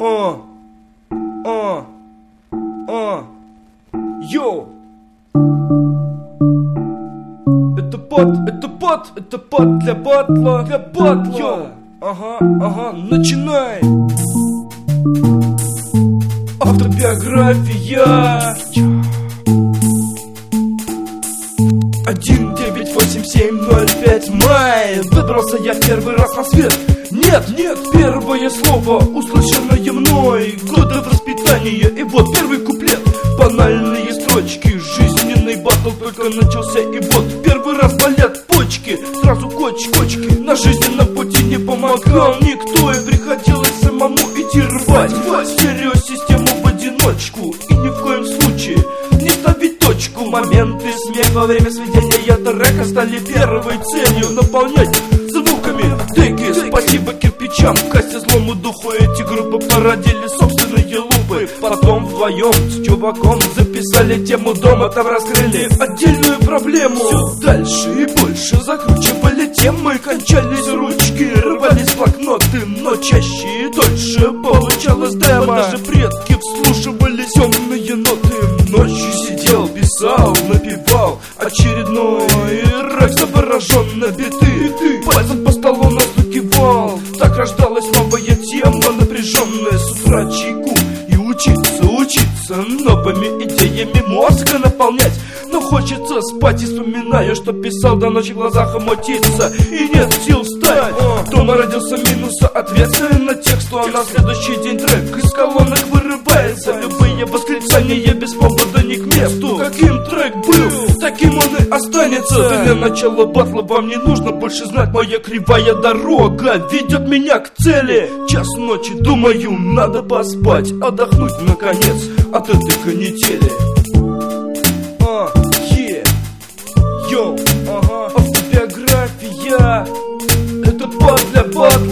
Йоу! Это пот для батла. Йоу! Ага, начинай! Автобиография. 198705 май. Выбрался я первый раз на свет. Нет, первое слово, услышанное мной. Годы воспитания, и вот первый куплет. Банальные строчки, жизненный батл только начался. И вот первый раз болят почки, сразу кочки. На жизненном пути не помогал никто, и приходилось самому идти рвать стереосистему в одиночку. И ни в коем случае не ставить точку. Моменты смеха во время сведения трека стали первой целью. Наполнять звуками теги. Спасибо кирпичам, в кассе злому духу. Эти группы породили собственные лупы. Потом вдвоем с чуваком записали тему дома. Там раскрыли отдельную проблему. Все дальше и больше закручивали темы. Кончались ручки, рвались блокноты. Но чаще и дольше получалось демо. Даже предки вслушивались темные ноты. Ночью сидел, писал, напевал очередной рэп, завороженно биты. Пальцем по столу настукивал. Так рождалась новая тема, напряженная. С утра чайку и учиться новыми идеями мозга наполнять. Но хочется спать и вспоминаю, что писал до ночи, в глазах омутиться. И нет сил встать. Дома родился минус, соответственно тексту. А на следующий день трек из колонок вырывается. Любые восклицания без повода не к месту. Каким трек был, таким он и останется. Для начала батла вам не нужно больше знать. Моя кривая дорога ведет меня к цели. Час ночи, думаю, надо поспать, отдохнуть наконец от этой канители. Йоу, автобиография. Это пот для батла.